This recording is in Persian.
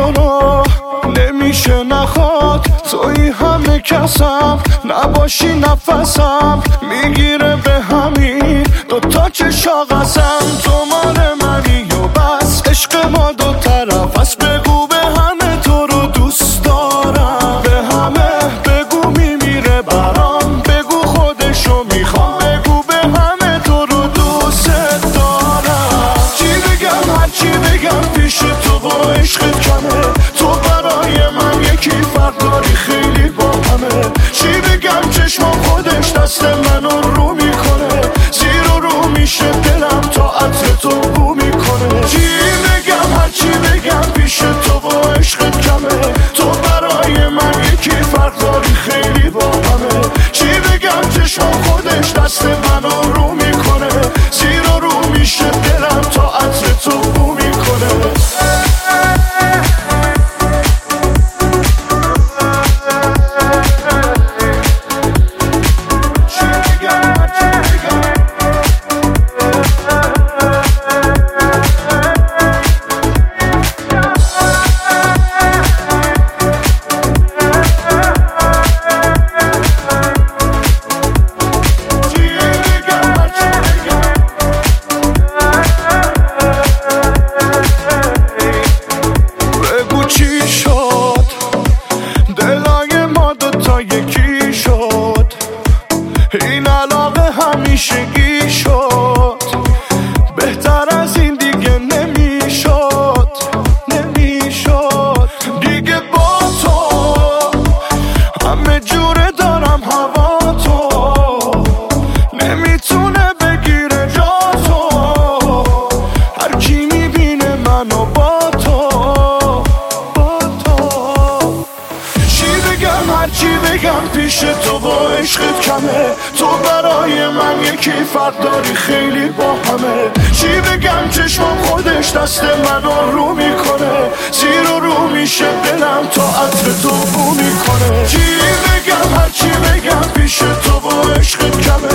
گناه نمیشه نخواد توی همه کسم نباشی نفسم میگیره به همین دوتا چشاقسم تو مال منی و بس عشق ما دو طرف از بگو به همه تو رو دوست دارم به همه بگو میمیره برام بگو خودشو میخوام بگو به همه تو رو دوست دارم چی بگم هرچی بگم پیش تو با عشقت کمه تو برای من یکی فرق داری خیلی با همه چی بگم چشمم خودش دست منو رو میکنه زیر و رو میشه دلم تا عطر تو بو میکنه چی بگم هرچی بگم پیش تو با عشقت کمه تو برای من یکی فرق داری خیلی با همه چی بگم چشمم خودش دست منو رو میکنه زیر و رو میشه دلم تا عطر تو بو میکنه این علاقه همیشگی شد بهتر از این دیگه نمیشد دیگه با تو همه جوره دارم هوا تو نمیتونه بگیره جا تو هر کی میبینه منو با تو چی بگم هرچی بگم پیش تو با عشقت کمه تو برای من یکی فرق داری خیلی با همه چی بگم چشمم خودش دست منو رو میکنه زیر و رو میشه دلم تا عطر تو بو میکنه چی بگم هرچی بگم پیش تو با عشقت کمه